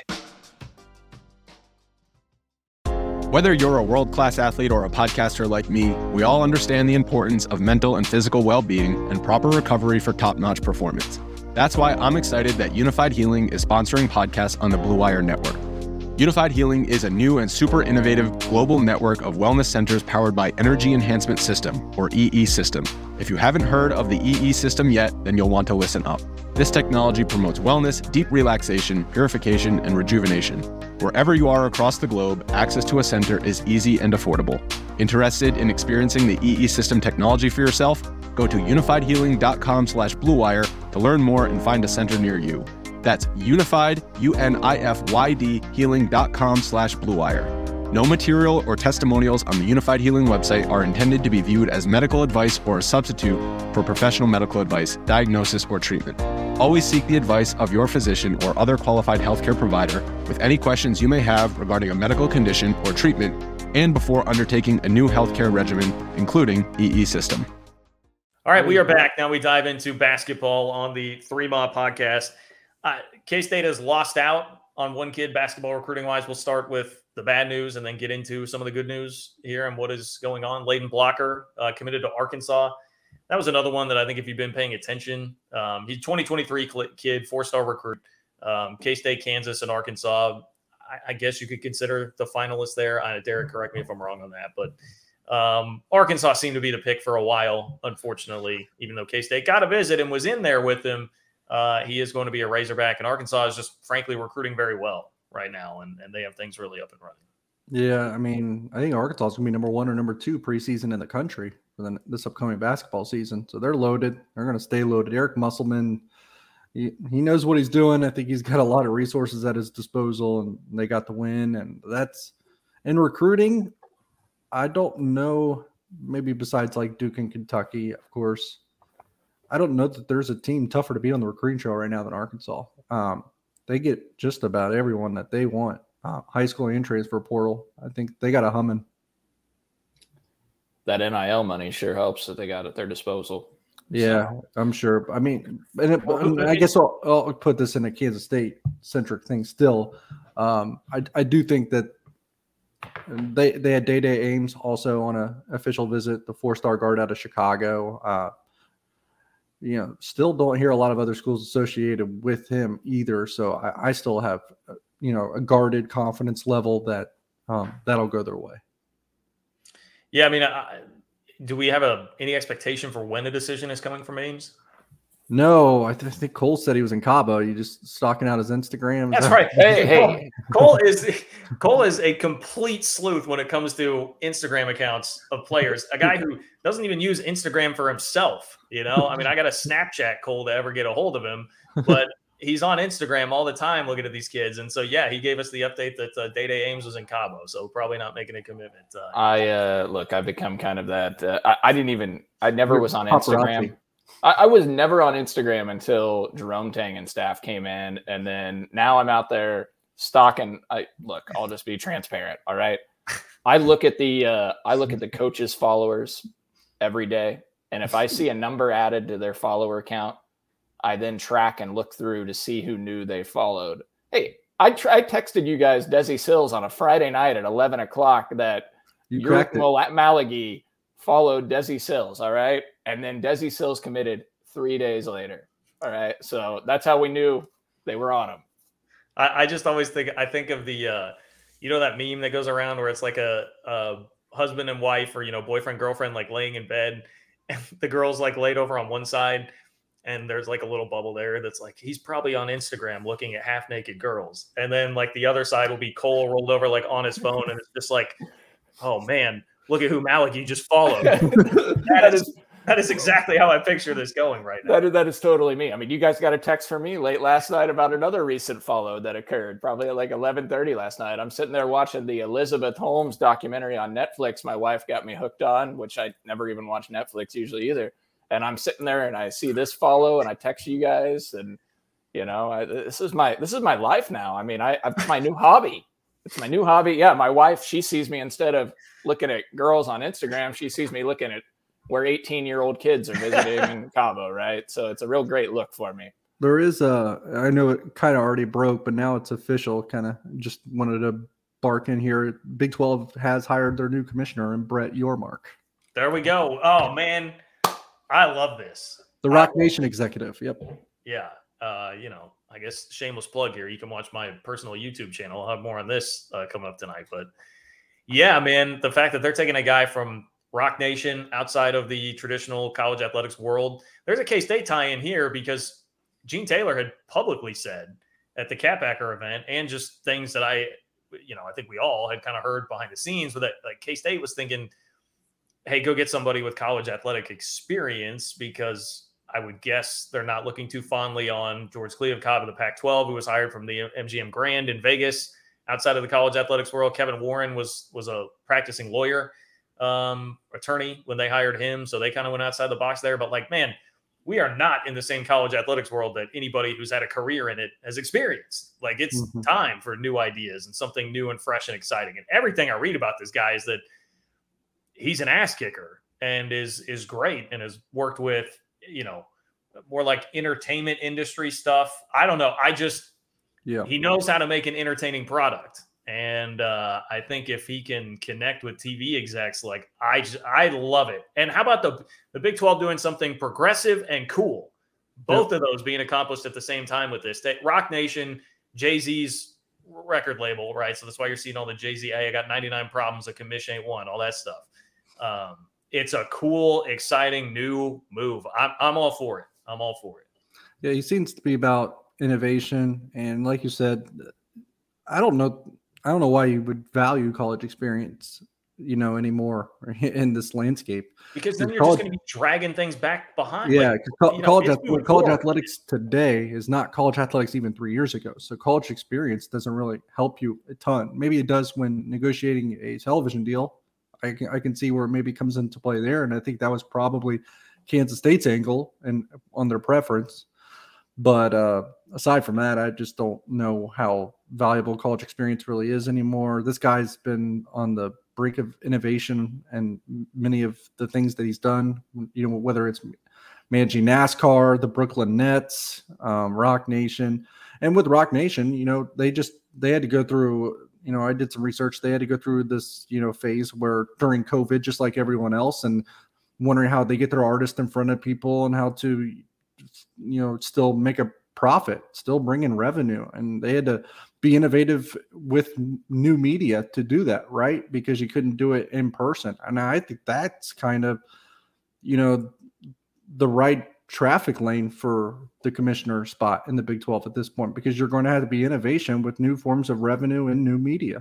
Whether you're a world-class athlete or a podcaster like me, we all understand the importance of mental and physical well-being and proper recovery for top-notch performance. That's why I'm excited that Unified Healing is sponsoring podcasts on the Blue Wire Network. Unified Healing is a new and super innovative global network of wellness centers powered by Energy Enhancement System, or E E System. If you haven't heard of the E E System yet, then you'll want to listen up. This technology promotes wellness, deep relaxation, purification, and rejuvenation. Wherever you are across the globe, access to a center is easy and affordable. Interested in experiencing the E E System technology for yourself? Go to unifiedhealing.com slash Blue Wire to learn more and find a center near you. That's unified, U N I F Y D, healing.com slash Blue Wire. No material or testimonials on the Unified Healing website are intended to be viewed as medical advice or a substitute for professional medical advice, diagnosis, or treatment. Always seek the advice of your physician or other qualified healthcare provider with any questions you may have regarding a medical condition or treatment and before undertaking a new healthcare regimen, including E E System. All right, we are back. Now we dive into basketball on the Three Mob podcast. Uh, K-State has lost out on one kid basketball recruiting-wise. We'll start with the bad news and then get into some of the good news here and what is going on. Layden Blocker uh, committed to Arkansas. That was another one that I think if you've been paying attention, um, he's twenty twenty-three kid, four-star recruit, um, K-State, Kansas, and Arkansas. I, I guess you could consider the finalists there. Uh, Derek, correct me if I'm wrong on that. But um, Arkansas seemed to be the pick for a while, unfortunately, even though K-State got a visit and was in there with him. Uh, he is going to be a Razorback, and Arkansas is just, frankly, recruiting very well right now, and, and they have things really up and running. Yeah, I mean, I think Arkansas is going to be number one or number two preseason in the country for the, this upcoming basketball season. So they're loaded. They're going to stay loaded. Eric Musselman, he, he knows what he's doing. I think he's got a lot of resources at his disposal, and they got the win. And that's – in recruiting, I don't know, maybe besides like Duke and Kentucky, of course, I don't know that there's a team tougher to beat on the recruiting trail right now than Arkansas. Um, they get just about everyone that they want. Uh, high school and transfer portal. I think they got a humming. That N I L money sure helps that they got at their disposal. Yeah, so. I'm sure. I mean, and it, I, mean I guess I'll, I'll put this in a Kansas State centric thing still. Um, I, I do think that they they had Day-Day Ames also on an official visit, the four-star guard out of Chicago. Uh, you know, still don't hear a lot of other schools associated with him either. So I, I still have, you know, a guarded confidence level that um, that'll go their way. Yeah, I mean, I, do we have a any expectation for when a decision is coming from Ames? No, I, th- I think Cole said he was in Cabo. You just stalking out his Instagram. That's right. Hey, hey, Cole is Cole is a complete sleuth when it comes to Instagram accounts of players. A guy who doesn't even use Instagram for himself. You know, I mean, I got to Snapchat Cole to ever get a hold of him, but he's on Instagram all the time looking at these kids. And so, yeah, he gave us the update that uh, Day-Day Ames was in Cabo, so probably not making a commitment. Uh, I uh, look, I've become kind of that. Uh, I, I didn't even, I never was on Instagram. I, I was never on Instagram until Jerome Tang and staff came in. And then now I'm out there stalking. I look, I'll just be transparent. All right. I look at the, uh, I look at the coaches' followers every day. And if I see a number added to their follower count, I then track and look through to see who knew they followed. Hey, I, tr- I texted you guys Desi Sills on a Friday night at eleven o'clock that you Uric Malagi followed Desi Sills, all right? And then Desi Sills committed three days later, all right? So that's how we knew they were on him. I, I just always think, I think of the, uh, you know, that meme that goes around where it's like a, a husband and wife or, you know, boyfriend, girlfriend, like laying in bed and the girl's like laid over on one side. And there's like a little bubble there that's like, he's probably on Instagram looking at half naked girls. And then like the other side will be Cole rolled over like on his phone. And it's just like, oh man, look at who Maliki just followed. that, that is, is That is exactly how I picture this going right now. That is, that is totally me. I mean, you guys got a text from me late last night about another recent follow that occurred, probably at like eleven thirty last night. I'm sitting there watching the Elizabeth Holmes documentary on Netflix. My wife got me hooked on, which I never even watch Netflix usually either. And I'm sitting there and I see this follow and I text you guys, and you know, I, this is my this is my life now. I mean, I it's my new hobby. It's my new hobby. Yeah, my wife, she sees me, instead of looking at girls on Instagram, she sees me looking at where eighteen-year-old kids are visiting in Cabo, right? So it's a real great look for me. There is a, I know it kind of already broke, but now it's official. Kind of just wanted to bark in here. Big twelve has hired their new commissioner, and Brett Yormark. There we go. Oh, man. I love this. The Rock Nation executive. Yep. Yeah. Uh, you know, I guess shameless plug here. You can watch my personal YouTube channel. I'll have more on this uh, coming up tonight. But yeah, man, the fact that they're taking a guy from Rock Nation outside of the traditional college athletics world, there's a K-State tie-in here because Gene Taylor had publicly said at the Catbacker event, and just things that I, you know, I think we all had kind of heard behind the scenes, with that, like K-State was thinking, hey, go get somebody with college athletic experience, because I would guess they're not looking too fondly on George Kliavkoff of the Pac twelve, who was hired from the M G M Grand in Vegas. Outside of the college athletics world, Kevin Warren was was a practicing lawyer, um, attorney when they hired him. So they kind of went outside the box there. But like, man, we are not in the same college athletics world that anybody who's had a career in it has experienced. Like, it's mm-hmm. time for new ideas and something new and fresh and exciting. And everything I read about this guy is that he's an ass kicker and is is great and has worked with, you know, more like entertainment industry stuff. I don't know. I just, yeah, he knows how to make an entertaining product. And uh, I think if he can connect with T V execs, like I, just, I love it. And how about the, the Big twelve doing something progressive and cool? Both yep. of those being accomplished at the same time with this. Rock Nation, Jay-Z's record label, right? So that's why you're seeing all the Jay-Z, hey, I got ninety-nine problems, a commission ain't one, all that stuff. Um, it's a cool, exciting new move. I'm, I'm all for it. I'm all for it. Yeah, he seems to be about innovation. And like you said, I don't know. I don't know why you would value college experience, you know, anymore in this landscape. Because then you're college, just going to be dragging things back behind. Yeah, like, co- you know, college, ath- college athletics today is not college athletics even three years ago. So college experience doesn't really help you a ton. Maybe it does when negotiating a television deal. I can, I can see where it maybe comes into play there. And I think that was probably Kansas State's angle and on their preference. But uh, aside from that, I just don't know how valuable college experience really is anymore. This guy's been on the brink of innovation, and many of the things that he's done, you know, whether it's managing NASCAR, the Brooklyn Nets, um, Rock Nation. And with Rock Nation, you know, they just, they had to go through, you know, I did some research. They had to go through this, you know, phase where during COVID, just like everyone else, and wondering how they get their artist in front of people and how to, you know, still make a profit, still bring in revenue. And they had to be innovative with new media to do that, right? Because you couldn't do it in person. And I think that's kind of, you know, the right traffic lane for the commissioner spot in the Big twelve at this point, because you're going to have to be innovation with new forms of revenue and new media.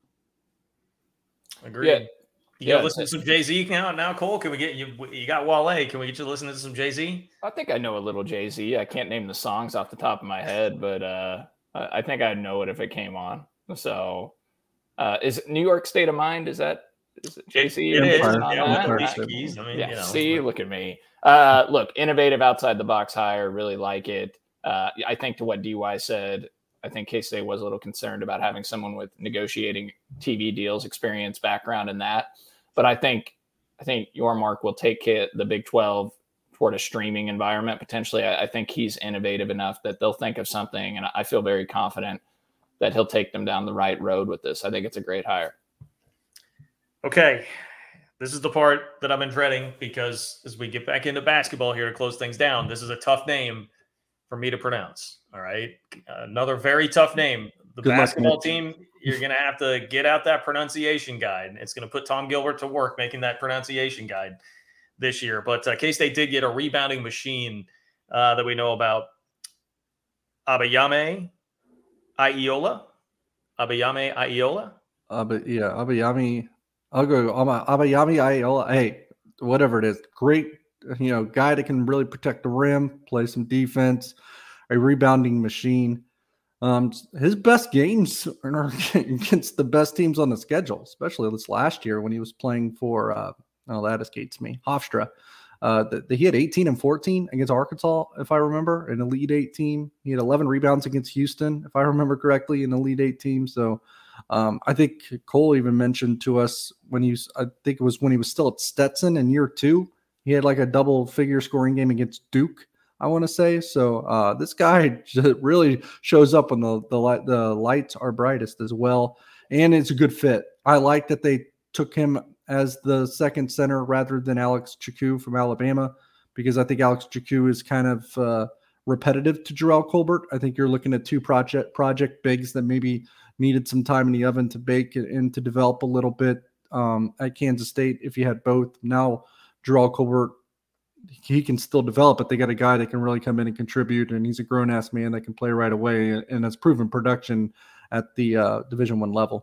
Agreed. Yeah. You yeah, listen to some Jay-Z now, now, Cole? Can we get you? You got Wale. Can we get you to listen to some Jay-Z? I think I know a little Jay-Z. I can't name the songs off the top of my head, but uh, I think I'd know it if it came on. So, uh, is it New York State of Mind? Is that is it Jay-Z? It is. Yeah, yeah, Keys. I mean, yeah. You know, See, look at me. Uh, look, innovative outside the box hire. Really like it. Uh, I think to what D Y said, I think K-State was a little concerned about having someone with negotiating T V deals, experience, background in that. But I think I think Yormark will take it, the Big twelve toward a streaming environment potentially. I, I think he's innovative enough that they'll think of something, and I feel very confident that he'll take them down the right road with this. I think it's a great hire. Okay, this is the part that I've been dreading, because as we get back into basketball here to close things down, this is a tough name for me to pronounce. All right, another very tough name. The Good basketball luck, team, you're going to have to get out that pronunciation guide. It's going to put Tom Gilbert to work making that pronunciation guide this year. But uh, K-State did get a rebounding machine uh, that we know about. Abayame Aiola. Abayame Aiola. Uh, but yeah, Abayame. I'll go Abayame Aiola. Hey, whatever it is. Great you know, guy that can really protect the rim, play some defense, a rebounding machine. Um, his best games are against the best teams on the schedule, especially this last year when he was playing for, uh, oh, that escapes me, Hofstra. Uh, the, the, he had eighteen and fourteen against Arkansas, if I remember, an Elite Eight team. He had eleven rebounds against Houston, if I remember correctly, an Elite Eight team. So um, I think Cole even mentioned to us when he was, I think it was when he was still at Stetson in year two, he had like a double figure scoring game against Duke, I want to say. So uh, this guy really shows up when the, the, light, the lights are brightest as well. And it's a good fit. I like that they took him as the second center rather than Alex Chukwu from Alabama, because I think Alex Chukwu is kind of uh, repetitive to Jarrell Colbert. I think you're looking at two project project bigs that maybe needed some time in the oven to bake and to develop a little bit um, at Kansas State. If you had both, now Jarrell Colbert, he can still develop, but they got a guy that can really come in and contribute, and he's a grown-ass man that can play right away and has proven production at the uh, Division One level.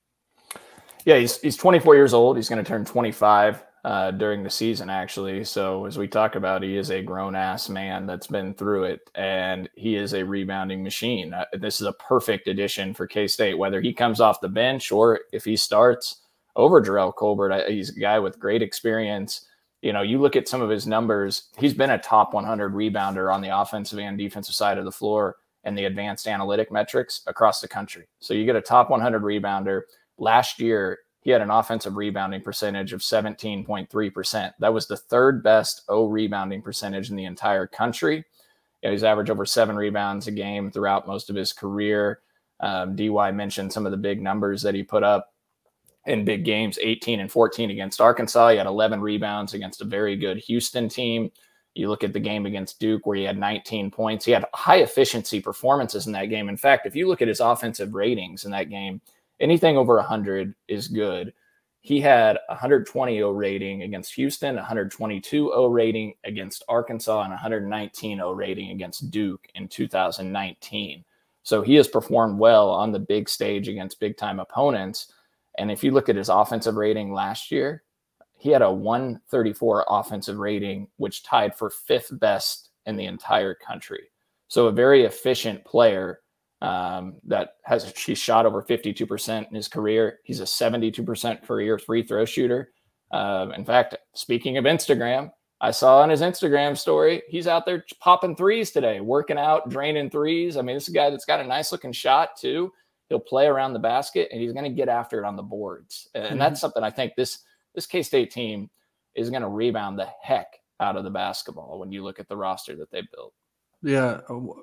Yeah, he's he's twenty-four years old. He's going to turn twenty-five uh, during the season, actually. So as we talk about, he is a grown-ass man that's been through it, and he is a rebounding machine. Uh, this is a perfect addition for K-State, whether he comes off the bench or if he starts over Jarrell Colbert. I, he's a guy with great experience. You know, you look at some of his numbers, he's been a top one hundred rebounder on the offensive and defensive side of the floor and the advanced analytic metrics across the country. So you get a top one hundred rebounder. Last year, he had an offensive rebounding percentage of seventeen point three percent. That was the third best O rebounding percentage in the entire country. You know, he's averaged over seven rebounds a game throughout most of his career. Um, D Y mentioned some of the big numbers that he put up in big games, eighteen and fourteen against Arkansas. He had eleven rebounds against a very good Houston team. You look at the game against Duke where he had nineteen points. He had high efficiency performances in that game. In fact, if you look at his offensive ratings in that game, anything over one hundred is good. He had one hundred twenty O rating against Houston, one hundred twenty-two O rating against Arkansas, and one hundred nineteen O rating against Duke in two thousand nineteen. So he has performed well on the big stage against big-time opponents. And if you look at his offensive rating last year, he had a one thirty-four offensive rating, which tied for fifth best in the entire country. So a very efficient player um, that has he shot over fifty-two percent in his career. He's a seventy-two percent career free throw shooter. Um, in fact, speaking of Instagram, I saw on his Instagram story, he's out there popping threes today, working out, draining threes. I mean, this is a guy that's got a nice looking shot too. He'll play around the basket, and he's going to get after it on the boards. And mm-hmm. that's something I think this this K-State team is going to rebound the heck out of the basketball when you look at the roster that they built. Yeah.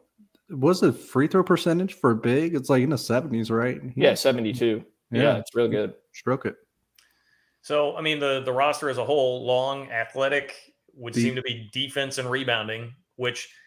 Was the free throw percentage for big? It's like in the seventies, right? He, yeah, seventy-two. Yeah. yeah, it's real good. Stroke it. So, I mean, the, the roster as a whole, long, athletic, would Deep. seem to be defense and rebounding, which –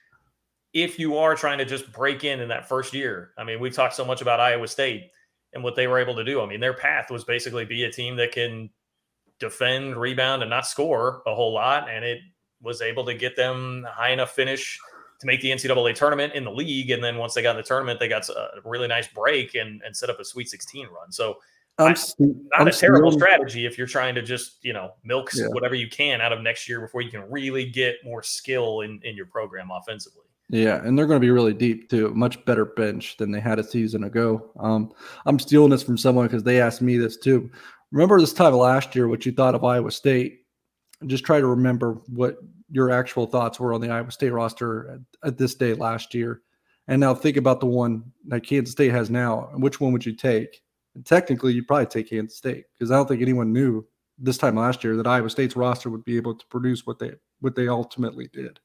if you are trying to just break in in that first year, I mean, we've talked so much about Iowa State and what they were able to do. I mean, their path was basically be a team that can defend, rebound, and not score a whole lot. And it was able to get them a high enough finish to make the N C double A tournament in the league. And then once they got in the tournament, they got a really nice break and, and set up a Sweet sixteen run. So I'm, I, st- not I'm a terrible still, strategy if you're trying to just, you know, milk yeah. whatever you can out of next year before you can really get more skill in, in your program offensively. Yeah, and they're going to be really deep too. Much better bench than they had a season ago. Um, I'm stealing this from someone because they asked me this too. Remember this time last year, what you thought of Iowa State? Just try to remember what your actual thoughts were on the Iowa State roster at, at this day last year. And now think about the one that Kansas State has now. And which one would you take? And technically, you'd probably take Kansas State because I don't think anyone knew this time last year that Iowa State's roster would be able to produce what they what they ultimately did.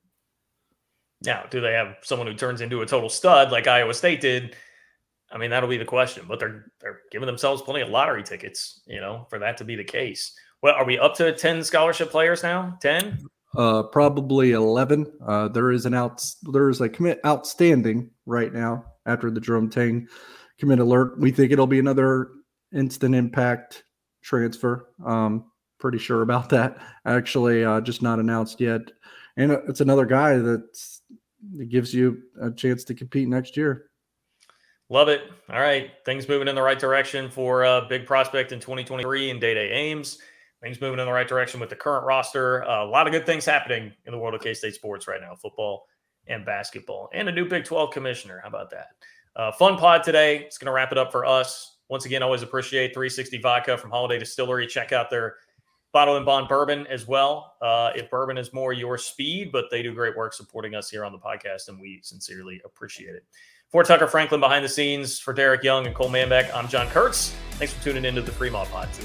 Now, do they have someone who turns into a total stud like Iowa State did? I mean, that'll be the question. But they're they're giving themselves plenty of lottery tickets, you know, for that to be the case. Well, are we up to ten scholarship players now? ten? Uh, probably eleven. Uh, there is an out. There is a commit outstanding right now after the Jerome Tang commit alert. We think it'll be another instant impact transfer. Um, pretty sure about that. Actually, uh, just not announced yet. And it's another guy that's that gives you a chance to compete next year. Love it. All right. Things moving in the right direction for a big prospect in twenty twenty-three and Day-Day Ames. things moving in the right direction with the current roster. Uh, a lot of good things happening in the world of K-State sports right now, football and basketball, and a new Big twelve commissioner. How about that? Uh, fun pod today. It's going to wrap it up for us. Once again, always appreciate three sixty Vodka from Holiday Distillery. Check out their bottle and bond bourbon as well. Uh, if bourbon is more your speed, but they do great work supporting us here on the podcast, and we sincerely appreciate it. For Tucker Franklin behind the scenes, for Derek Young and Cole Manbeck, I'm John Kurtz. Thanks for tuning into the Fremont Pod today.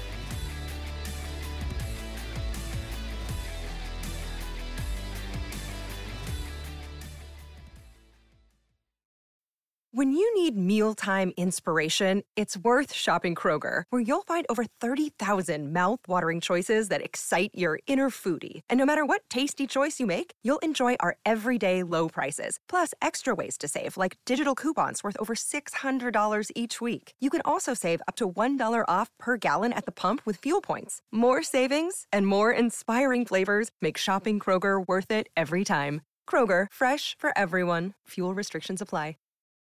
When you need mealtime inspiration, it's worth shopping Kroger, where you'll find over thirty thousand mouth-watering choices that excite your inner foodie. And no matter what tasty choice you make, you'll enjoy our everyday low prices, plus extra ways to save, like digital coupons worth over six hundred dollars each week. You can also save up to one dollar off per gallon at the pump with fuel points. More savings and more inspiring flavors make shopping Kroger worth it every time. Kroger, fresh for everyone. Fuel restrictions apply.